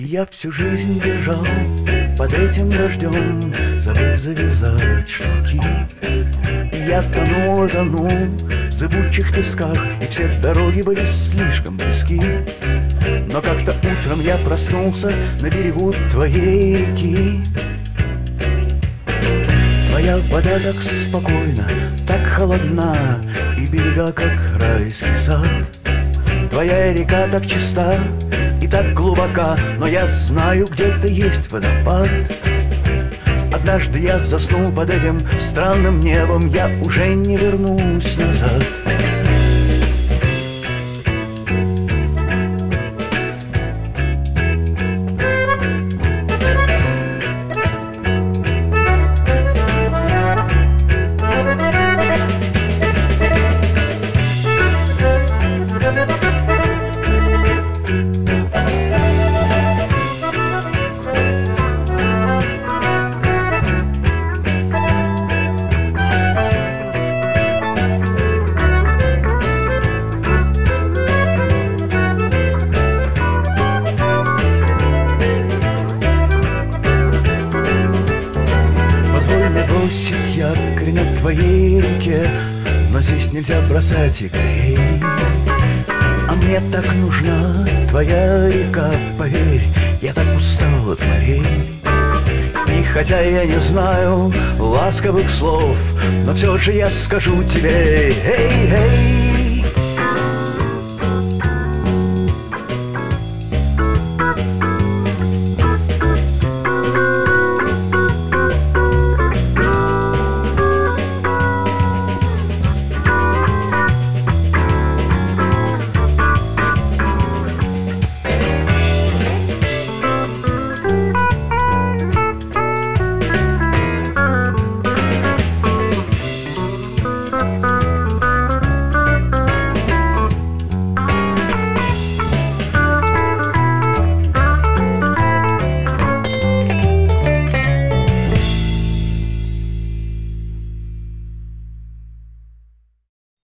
Я всю жизнь бежал под этим дождем, забыв завязать шнурки. Я тонул и тонул в зыбучих песках, и все дороги были слишком близки. Но как-то утром я проснулся на берегу твоей реки. Твоя вода так спокойна, так холодна, и берега, как райский сад. Твоя река так чиста и так глубока, но я знаю, где-то есть водопад. Однажды я заснул под этим странным небом, я уже не вернусь назад. Якорь на твоей реке, но здесь нельзя бросать якорей. А мне так нужна твоя река, поверь, я так устал от морей. И хотя я не знаю ласковых слов, но все же я скажу тебе: эй, эй,